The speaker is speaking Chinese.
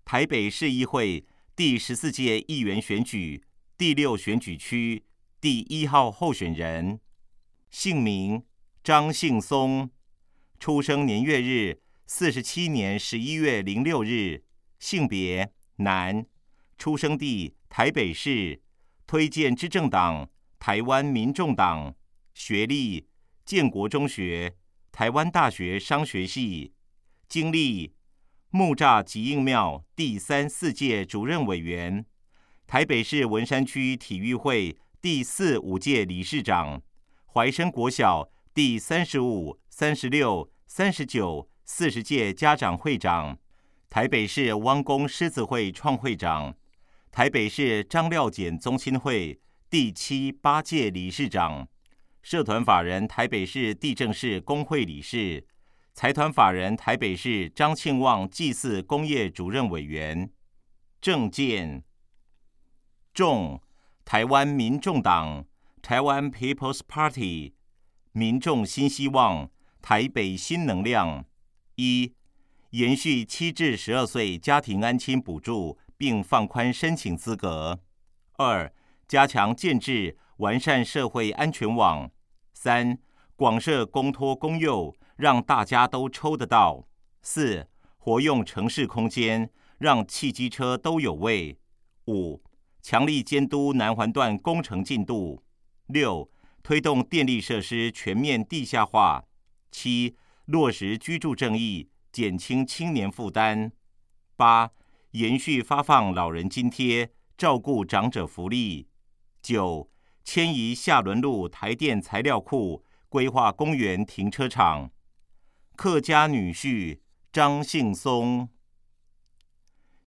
台北市议会第14届议员选举第6选举区第1号候选人，姓名张信松，出生年月日47年11月06日，性别男，出生地台北市，推荐之政党台湾民众党，学历建国中学、台湾大学商学系，经历木栅集应庙第3、4届主任委员，台北市文山区体育会第4、5届理事长，怀生国小第35、36、39、40届家长会长，台北市汪公狮子会创会长，台北市张廖简宗亲会第7、8届理事长，社团法人台北市地政士公会理事，财团法人台北市张庆旺祭祀工业主任委员。政见众，台湾民众党 Taiwan People's Party， 民众新希望，台北新能量。1. 延续7至12岁家庭安亲补助，并放宽申请资格。2. 加强建制，完善社会安全网。3. 广设公托公幼，让大家都抽得到。4. 活用城市空间，让汽机车都有位。5. 强力监督南环段工程进度。6. 推动电力设施全面地下化。7. 落实居住正义，减轻青年负担。8. 延续发放老人津贴，照顾长者福利。9. 迁移下仑路台电材料库，规划公园停车场。客家女婿张信松。